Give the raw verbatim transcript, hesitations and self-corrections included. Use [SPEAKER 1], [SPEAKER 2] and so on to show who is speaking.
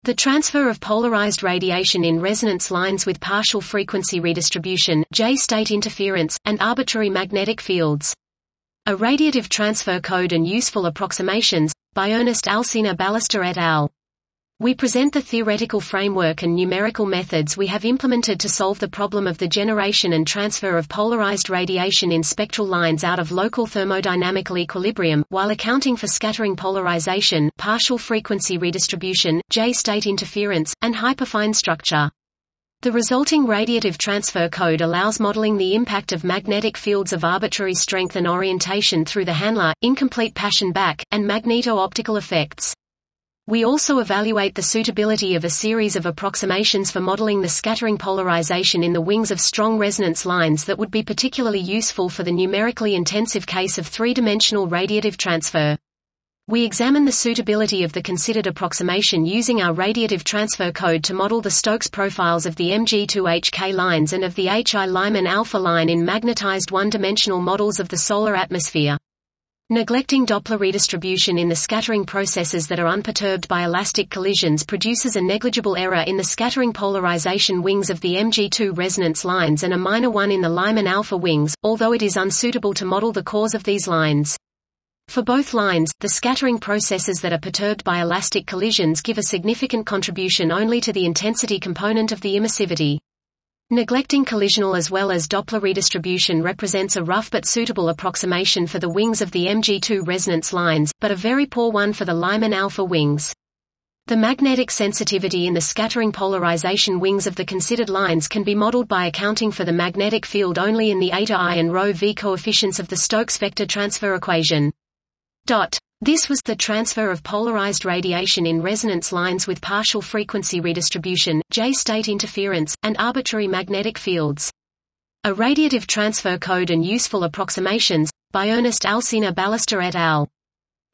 [SPEAKER 1] The transfer of polarized radiation in resonance lines with partial frequency redistribution, J-state interference, and arbitrary magnetic fields. A radiative transfer code and useful approximations, by Ernest Alsina Ballester et al. We present the theoretical framework and numerical methods we have implemented to solve the problem of the generation and transfer of polarized radiation in spectral lines out of local thermodynamical equilibrium, while accounting for scattering polarization, partial frequency redistribution, J-state interference, and hyperfine structure. The resulting radiative transfer code allows modeling the impact of magnetic fields of arbitrary strength and orientation through the Handler, incomplete Paschen-Bach, and magneto-optical effects. We also evaluate the suitability of a series of approximations for modeling the scattering polarization in the wings of strong resonance lines that would be particularly useful for the numerically intensive case of three-dimensional radiative transfer. We examine the suitability of the considered approximation using our radiative transfer code to model the Stokes profiles of the M G two H K lines and of the H I Lyman alpha line in magnetized one-dimensional models of the solar atmosphere. Neglecting Doppler redistribution in the scattering processes that are unperturbed by elastic collisions produces a negligible error in the scattering polarization wings of the M G two resonance lines and a minor one in the Lyman alpha wings, although it is unsuitable to model the cause of these lines. For both lines, the scattering processes that are perturbed by elastic collisions give a significant contribution only to the intensity component of the emissivity. Neglecting collisional as well as Doppler redistribution represents a rough but suitable approximation for the wings of the M G two resonance lines, but a very poor one for the Lyman alpha wings. The magnetic sensitivity in the scattering polarization wings of the considered lines can be modeled by accounting for the magnetic field only in the eta I and rho v coefficients of the Stokes vector transfer equation. Dot. This was the transfer of polarized radiation in resonance lines with partial frequency redistribution, J-state interference, and arbitrary magnetic fields. A radiative transfer code and useful approximations, by Ernest Alsina Ballester et al.